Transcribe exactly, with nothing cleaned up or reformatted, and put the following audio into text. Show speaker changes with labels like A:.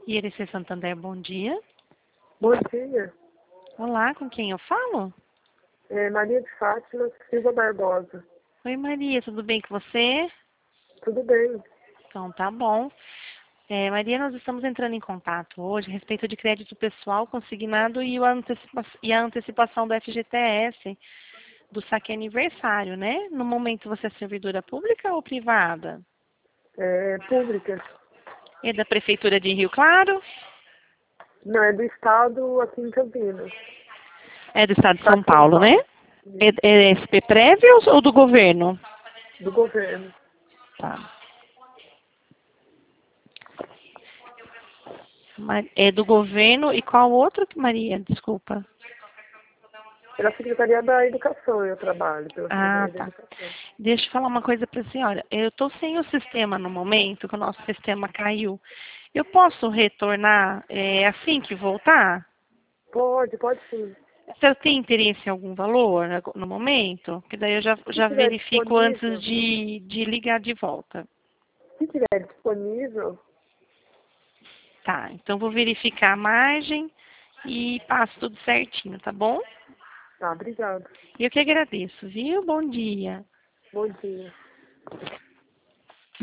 A: I R C Santander, bom dia.
B: Bom dia.
A: Olá, com quem eu falo?
B: É Maria de Fátima Silva Barbosa.
A: Oi, Maria, tudo bem com você?
B: Tudo bem?
A: Então, tá bom. É, Maria, nós estamos entrando em contato hoje a respeito de crédito pessoal consignado e, o antecipa e a antecipação do F G T S, do saque aniversário, né? No momento você é servidora pública ou privada?
B: É pública.
A: É da Prefeitura de Rio Claro?
B: Não, é do Estado aqui em Campinas.
A: É do Estado de
B: Estado
A: São
B: de São
A: Paulo, né?
B: Paulo.
A: É,
B: Isso.
A: é S P Prévio ou do governo?
B: Do governo.
A: Tá. Ma- É do governo e qual outro, Maria? Desculpa.
B: Pela Secretaria da Educação eu trabalho, pela
A: Ah,
B: Secretaria da
A: tá.
B: Educação.
A: Deixa eu falar uma coisa para a senhora. Eu estou sem o sistema no momento, que o nosso sistema caiu. Eu posso retornar é, assim que voltar?
B: Pode, pode sim.
A: Você tem interesse em algum valor ag- no momento? Que daí eu já,
B: Se
A: já
B: tiver
A: verifico antes
B: disponível,
A: de, de ligar de volta.
B: se tiver disponível,
A: Tá, então vou verificar a margem e passo tudo certinho, tá bom?
B: tá, obrigado.
A: Eu que agradeço, viu? Bom dia.
B: Bom dia.